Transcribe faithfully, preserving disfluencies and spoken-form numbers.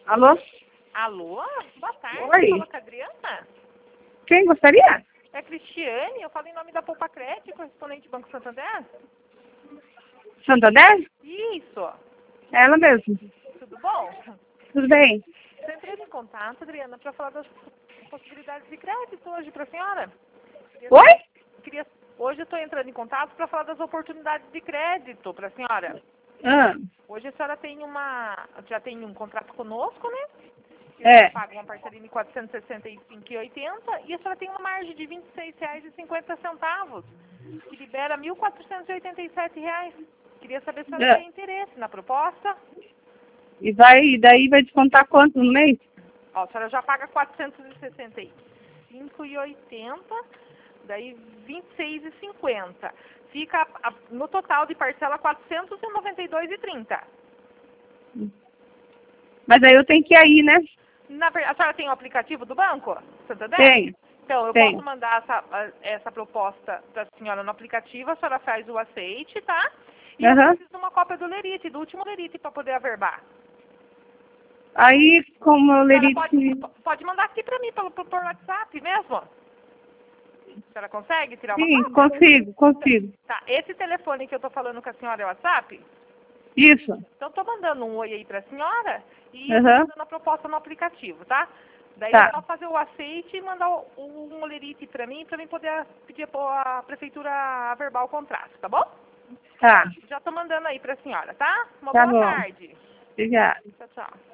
Alô? Alô? Boa tarde. Oi. Fala com a Adriana? Quem gostaria? É a Cristiane, eu falo em nome da Poupa Crédito, correspondente do Banco Santander. Santander? Isso. É ela mesmo. Tudo bom? Tudo bem? Estou entrando em contato, Adriana, para falar das possibilidades de crédito hoje para a senhora. Oi? Queria... Hoje eu estou entrando em contato para falar das oportunidades de crédito para a senhora. Ah, Hoje a senhora tem uma, já tem um contrato conosco, né? Que é. paga uma parceria de quatrocentos e sessenta e cinco reais e oitenta centavos e a senhora tem uma margem de vinte e seis reais e cinquenta centavos, que libera mil quatrocentos e oitenta e sete reais. Queria saber se a senhora É. tem interesse na proposta. E vai, e daí vai descontar quanto no mês? Ó, a senhora já paga quatrocentos e sessenta e cinco reais e oitenta centavos, daí vinte e seis reais e cinquenta centavos. Fica a- no total de parcela quatrocentos e noventa e dois reais e trinta centavos. Mas aí eu tenho que ir aí, né? Na ver- A senhora tem o aplicativo do banco, Santander? Tem. Então, eu Tem. posso mandar essa, a- essa proposta para a senhora no aplicativo, a senhora faz o aceite, tá? E eu Aham. preciso de uma cópia do lerite, do último lerite, para poder averbar. Aí, como eu A senhora leria... pode, pode mandar aqui para mim, pelo, por por WhatsApp mesmo? A senhora consegue tirar uma Sim, cópia? consigo, consigo. Tá, esse telefone que eu tô falando com a senhora é o WhatsApp? Isso. Então, tô mandando um oi aí para a senhora e eu tô Aham. mandando a proposta no aplicativo, tá? Daí Tá. é só fazer o aceite e mandar o, o, um lerite para mim, para mim poder pedir a prefeitura averbar o contrato, tá bom? Tá. Já tô mandando aí para a senhora, tá? Uma Tá boa bom. tarde. Obrigada. Tchau, tchau.